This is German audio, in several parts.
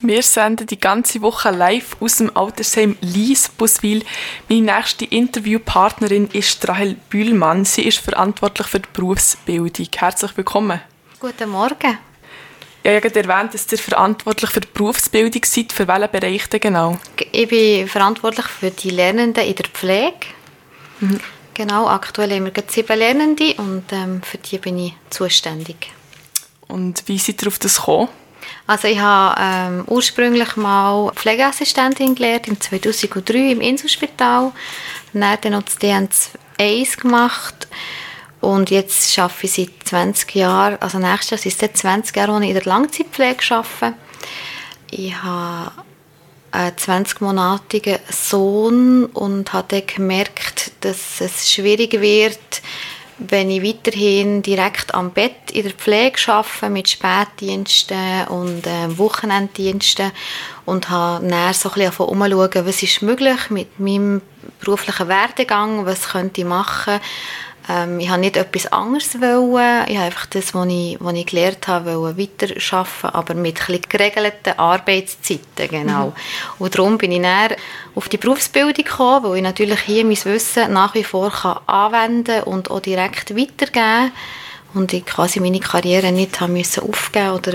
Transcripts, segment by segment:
Wir senden die ganze Woche live aus dem Altersheim Liesbuswil. Meine nächste Interviewpartnerin ist Rahel Bühlmann. Sie ist verantwortlich für die Berufsbildung. Herzlich willkommen. Guten Morgen. Ja, ich habe gerade erwähnt, dass ihr verantwortlich für die Berufsbildung seid. Für welchen Bereich denn genau? Ich bin verantwortlich für die Lernenden in der Pflege. Mhm. Genau, aktuell haben wir 7 Lernende und für die bin ich zuständig. Und wie seid ihr auf das gekommen? Also ich habe ursprünglich mal Pflegeassistentin gelernt, im 2003 im Inselspital. Dann noch das DN1 gemacht. Und jetzt arbeite ich seit 20 Jahren, also nächstes Jahr sind es 20 Jahre, wo ich in der Langzeitpflege arbeite. Ich habe einen 20-monatigen Sohn und habe dann gemerkt, dass es schwierig wird, wenn ich weiterhin direkt am Bett in der Pflege arbeite, mit Spätdiensten und Wochenenddiensten, und habe dann so ein bisschen umschauen, was ist möglich mit meinem beruflichen Werdegang, was könnte ich machen. Ich habe nicht etwas anderes wollen. Ich habe einfach das, was ich gelernt habe, weiterarbeiten, aber mit ein bisschen geregelten Arbeitszeiten. Genau. Mhm. Und darum bin ich dann auf die Berufsbildung gekommen, weil ich natürlich hier mein Wissen nach wie vor anwenden und auch direkt weitergeben kann. Und ich quasi meine Karriere nicht haben müssen aufgeben oder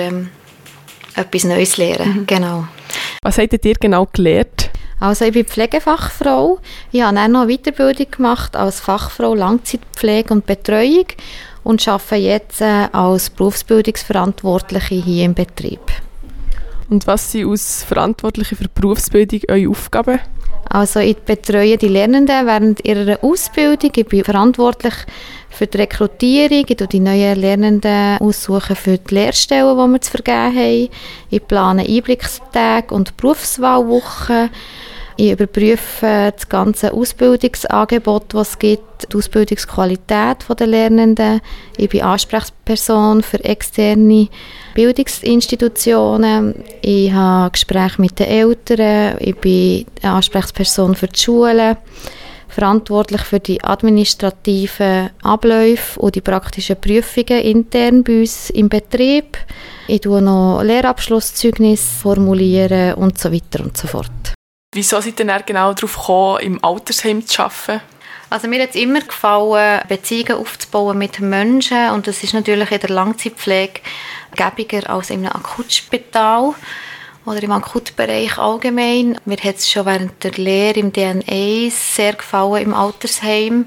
etwas Neues lernen. Mhm. Genau. Was habt ihr genau gelernt? Also ich bin Pflegefachfrau. Ich habe dann noch eine Weiterbildung gemacht als Fachfrau Langzeitpflege und Betreuung und arbeite jetzt als Berufsbildungsverantwortliche hier im Betrieb. Und was sind als Verantwortliche für die Berufsbildung eure Aufgaben? Also ich betreue die Lernenden während ihrer Ausbildung. Ich bin verantwortlich für die Rekrutierung. Ich suche die neuen Lernenden aussuchen für die Lehrstellen, die wir zu vergeben haben. Ich plane Einblickstage und Berufswahlwochen. Ich überprüfe das ganze Ausbildungsangebot, das es gibt, die Ausbildungsqualität der Lernenden. Ich bin Ansprechperson für externe Bildungsinstitutionen. Ich habe Gespräche mit den Eltern. Ich bin Ansprechperson für die Schulen, verantwortlich für die administrativen Abläufe und die praktischen Prüfungen intern bei uns im Betrieb. Ich formuliere noch Lehrabschlusszeugnisse formulieren und so weiter und so fort. Wieso seid ihr dann genau darauf gekommen, im Altersheim zu arbeiten? Also mir hat es immer gefallen, Beziehungen aufzubauen mit Menschen, und das ist natürlich in der Langzeitpflege gäbiger als in einem Akutspital oder im Akutbereich allgemein. Mir hat es schon während der Lehre im DN1 sehr gefallen im Altersheim.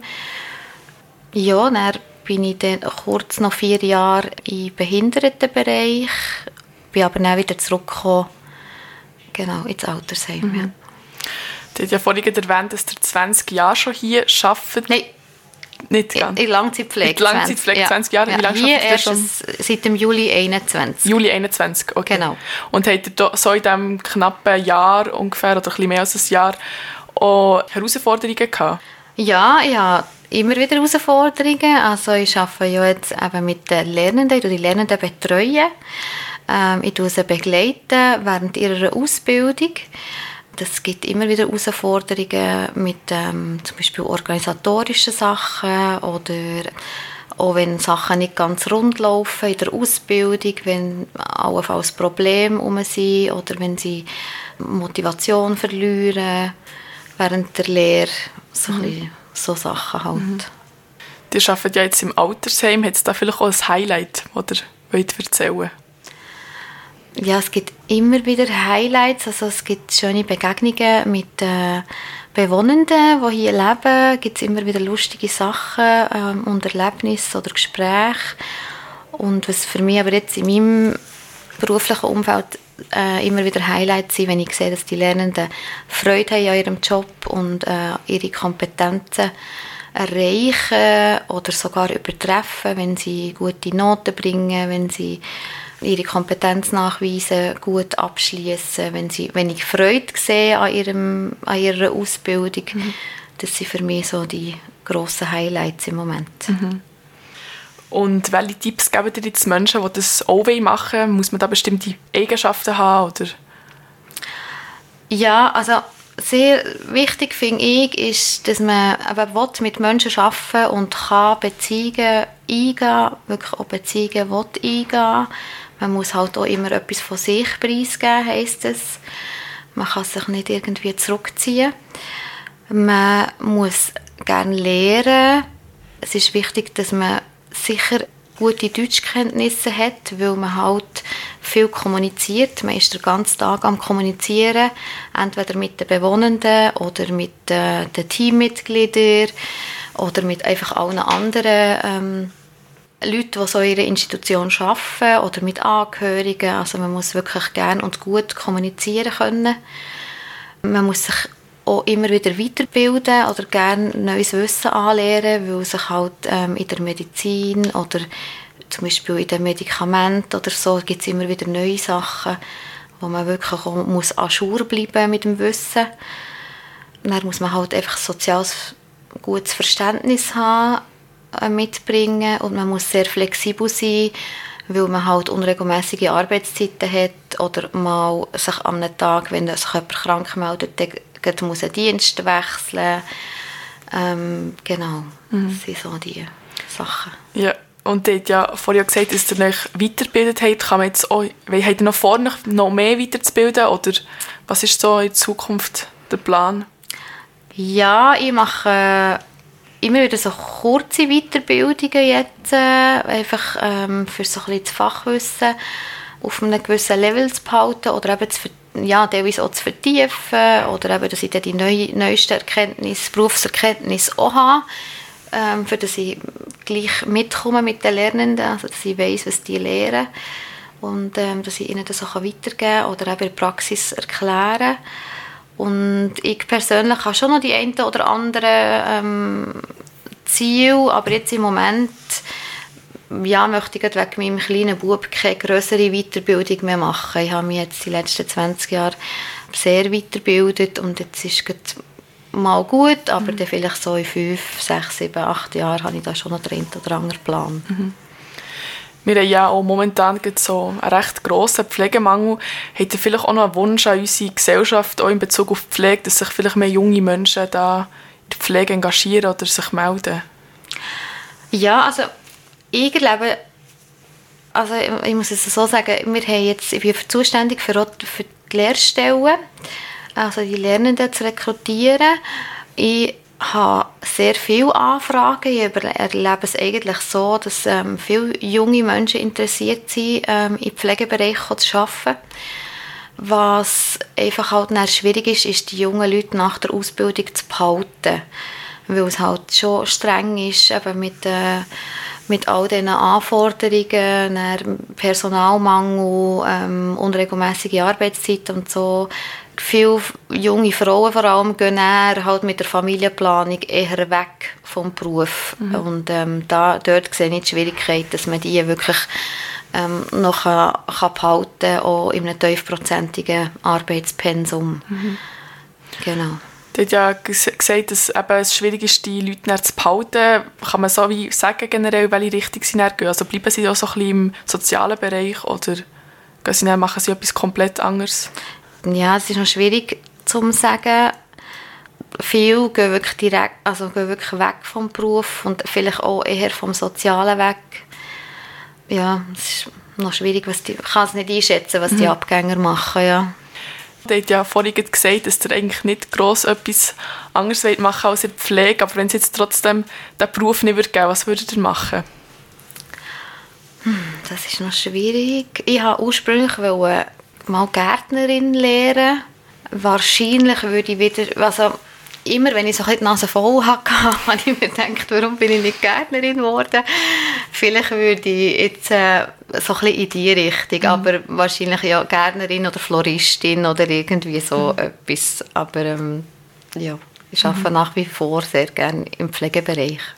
Ja, dann bin ich dann kurz noch 4 Jahre im Behindertenbereich, bin aber dann wieder zurückgekommen, genau, ins Altersheim. Mhm. Ja. Du hast ja vorhin erwähnt, dass ihr 20 Jahre schon hier arbeitet. Nein. Nicht ganz. In Langzeitpflege. In Langzeitpflege 20 Jahre. Ja. Wie lange hier arbeitet ihr schon? Seit dem Juli 21. Juli 21, okay. Genau. Und habt ihr so in diesem knappen Jahr ungefähr, oder ein bisschen mehr als ein Jahr, auch Herausforderungen gehabt? Ja, ich habe immer wieder Herausforderungen. Also ich arbeite ja jetzt eben mit den Lernenden. Ich betreue die Lernenden. Ich begleite sie während ihrer Ausbildung. Es gibt immer wieder Herausforderungen mit zum Beispiel organisatorischen Sachen oder auch wenn Sachen nicht ganz rund laufen in der Ausbildung, wenn allenfalls Probleme herum sind oder wenn sie Motivation verlieren während der Lehre. So Sachen halt. Mhm. Ihr arbeitet ja jetzt im Altersheim. Hat es da vielleicht auch ein Highlight, das ihr erzählen wollt? Ja, es gibt immer wieder Highlights. Also es gibt schöne Begegnungen mit Bewohnenden, die hier leben. Es gibt immer wieder lustige Sachen und Erlebnisse oder Gespräche. Und was für mich aber jetzt in meinem beruflichen Umfeld immer wieder Highlights sind, wenn ich sehe, dass die Lernenden Freude haben an ihrem Job und ihre Kompetenzen erreichen oder sogar übertreffen, wenn sie gute Noten bringen, wenn sie ihre Kompetenz nachweisen, gut abschließen, wenn ich Freude sehe an ihrer Ausbildung. Mhm. Das sind für mich so die grossen Highlights im Moment. Mhm. Und welche Tipps geben dir jetzt Menschen, die das auch machen wollen? Muss man da bestimmte Eigenschaften haben? Oder? Ja, also sehr wichtig finde ich, ist, dass man mit Menschen arbeiten und kann Beziehungen eingehen, wirklich auch Beziehungen eingehen, Man muss halt auch immer etwas von sich preisgeben, heisst es. Man kann sich nicht irgendwie zurückziehen. Man muss gerne lernen. Es ist wichtig, dass man sicher gute Deutschkenntnisse hat, weil man halt viel kommuniziert. Man ist den ganzen Tag am Kommunizieren, entweder mit den Bewohnenden oder mit den Teammitgliedern oder mit einfach allen anderen Leute, die so in ihrer Institution arbeiten oder mit Angehörigen. Also man muss wirklich gerne und gut kommunizieren können. Man muss sich auch immer wieder weiterbilden oder gerne neues Wissen anlernen, weil sich halt in der Medizin oder zum Beispiel in den Medikamenten oder so gibt es immer wieder neue Sachen, wo man wirklich auch muss à jour bleiben mit dem Wissen. Dann muss man halt einfach soziales gutes Verständnis haben, mitbringen und man muss sehr flexibel sein, weil man halt unregelmäßige Arbeitszeiten hat oder mal sich an einem Tag, wenn sich jemand krank meldet, dann muss einen Dienst wechseln. Genau, das sind so die Sachen. Ja, und ihr habt ja vorher gesagt, dass ihr euch weitergebildet habt. Kann man jetzt auch, habt ihr noch vor, noch mehr weiterzubilden oder was ist so in Zukunft der Plan? Ja, ich mache immer wieder so kurze Weiterbildungen jetzt, einfach für so ein bisschen das Fachwissen auf einem gewissen Level zu behalten oder eben teilweise auch zu vertiefen oder eben, dass ich dann die neuesten Erkenntnisse, Berufserkenntnisse auch habe, für dass ich gleich mitkomme mit den Lernenden, also dass ich weiss, was die lernen und dass ich ihnen das auch weitergeben kann oder eben in der Praxis erklären. Und ich persönlich habe schon noch die einen oder anderen Ziele, aber jetzt im Moment möchte ich wegen meinem kleinen Bub keine grössere Weiterbildung mehr machen. Ich habe mich jetzt die letzten 20 Jahre sehr weitergebildet und jetzt ist es mal gut, aber dann vielleicht so in 5, 6, 7, 8 Jahren habe ich da schon noch den einen oder anderen Plan. Mhm. Wir haben ja auch momentan so einen recht grossen Pflegemangel. Habt ihr vielleicht auch noch einen Wunsch an unsere Gesellschaft, auch in Bezug auf die Pflege, dass sich vielleicht mehr junge Menschen da in der Pflege engagieren oder sich melden? Ja, also ich glaube, also ich muss es so sagen, ich bin zuständig für die Lehrstellen, also die Lernenden zu rekrutieren. Ich habe sehr viele Anfragen. Ich erlebe es eigentlich so, dass viele junge Menschen interessiert sind, im Pflegebereich zu arbeiten. Was einfach halt schwierig ist, die jungen Leute nach der Ausbildung zu behalten. Weil es halt schon streng ist, eben mit all diesen Anforderungen, Personalmangel, unregelmäßige Arbeitszeit und so. Viele junge Frauen vor allem gehen halt mit der Familienplanung eher weg vom Beruf. Und dort sehe ich die Schwierigkeit, dass man die wirklich noch kann behalten kann, auch in einem tiefprozentigen Arbeitspensum. Genau. Du hast ja gesagt, dass es schwierig ist, die Leute zu behalten. Kann man so wie sagen, generell, welche Richtung sie gehen? Also bleiben sie auch so ein bisschen im sozialen Bereich oder machen sie etwas komplett anderes? Ja, es ist noch schwierig zu sagen. Viele gehen wirklich wirklich weg vom Beruf und vielleicht auch eher vom Sozialen weg. Ja, es ist noch schwierig, ich kann es nicht einschätzen, was die Abgänger machen, ja. Du hast ja vorhin gesagt, dass ihr eigentlich nicht gross etwas anderes machen wollt als in der Pflege, aber wenn es jetzt trotzdem den Beruf nicht geben würde, was würdet ihr machen? Das ist noch schwierig. Ich wollte ursprünglich mal Gärtnerin lernen. Wahrscheinlich würde ich wieder, also immer wenn ich so die Nase voll hatte, habe ich mir gedacht, warum bin ich nicht Gärtnerin geworden? Vielleicht würde ich jetzt so ein bisschen in die Richtung, aber wahrscheinlich ja Gärtnerin oder Floristin oder irgendwie so etwas. Aber ja, ich arbeite nach wie vor sehr gerne im Pflegebereich.